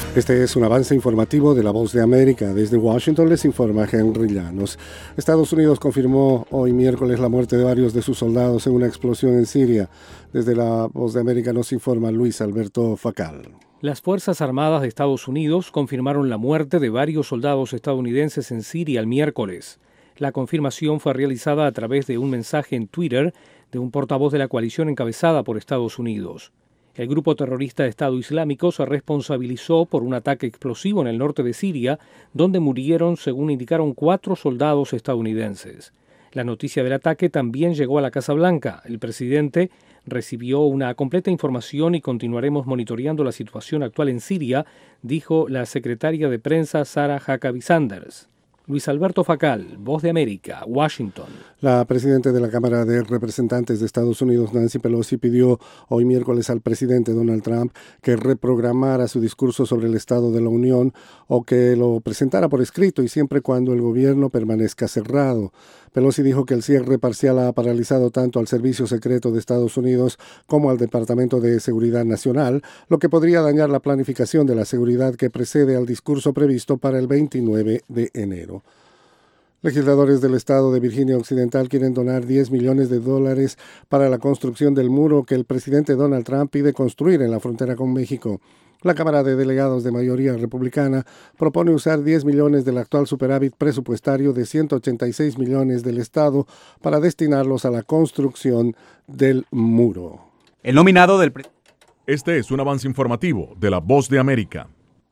Este es un avance informativo de La Voz de América. Desde Washington les informa Henry Llanos. Estados Unidos confirmó hoy miércoles la muerte de varios de sus soldados en una explosión en Siria. Desde La Voz de América nos informa Luis Alberto Facal. Las Fuerzas Armadas de Estados Unidos confirmaron la muerte de varios soldados estadounidenses en Siria el miércoles. La confirmación fue realizada a través de un mensaje en Twitter de un portavoz de la coalición encabezada por Estados Unidos. El grupo terrorista Estado Islámico se responsabilizó por un ataque explosivo en el norte de Siria, donde murieron, según indicaron, 4 soldados estadounidenses. La noticia del ataque también llegó a la Casa Blanca. El presidente recibió una completa información y continuaremos monitoreando la situación actual en Siria, dijo la secretaria de prensa Sarah Huckabee Sanders. Luis Alberto Facal, Voz de América, Washington. La presidenta de la Cámara de Representantes de Estados Unidos, Nancy Pelosi, pidió hoy miércoles al presidente Donald Trump que reprogramara su discurso sobre el Estado de la Unión o que lo presentara por escrito y siempre cuando el gobierno permanezca cerrado. Pelosi dijo que el cierre parcial ha paralizado tanto al Servicio Secreto de Estados Unidos como al Departamento de Seguridad Nacional, lo que podría dañar la planificación de la seguridad que precede al discurso previsto para el 29 de enero. Legisladores del estado de Virginia Occidental quieren donar $10 millones para la construcción del muro que el presidente Donald Trump pide construir en la frontera con México. La Cámara de Delegados de mayoría republicana propone usar 10 millones del actual superávit presupuestario de 186 millones del Estado para destinarlos a la construcción del muro. El nominado del Este es un avance informativo de La Voz de América.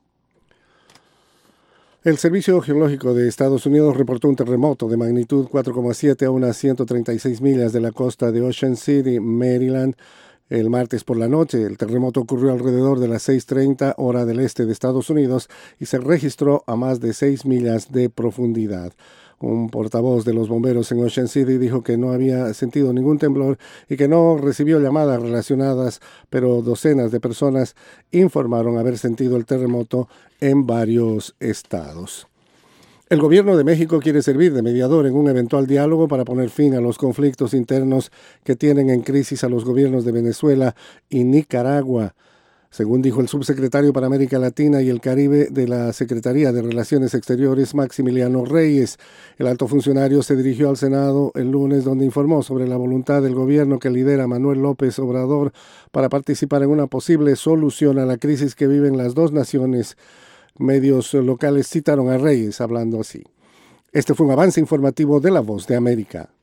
El Servicio Geológico de Estados Unidos reportó un terremoto de magnitud 4,7 a unas 136 millas de la costa de Ocean City, Maryland, el martes por la noche. El terremoto ocurrió alrededor de las 6:30 hora del este de Estados Unidos y se registró a más de 6 millas de profundidad. Un portavoz de los bomberos en Ocean City dijo que no había sentido ningún temblor y que no recibió llamadas relacionadas, pero docenas de personas informaron haber sentido el terremoto en varios estados. El gobierno de México quiere servir de mediador en un eventual diálogo para poner fin a los conflictos internos que tienen en crisis a los gobiernos de Venezuela y Nicaragua. Según dijo el subsecretario para América Latina y el Caribe de la Secretaría de Relaciones Exteriores, Maximiliano Reyes, el alto funcionario se dirigió al Senado el lunes, donde informó sobre la voluntad del gobierno que lidera Manuel López Obrador para participar en una posible solución a la crisis que viven las dos naciones. Medios locales citaron a Reyes hablando así. Este fue un avance informativo de La Voz de América.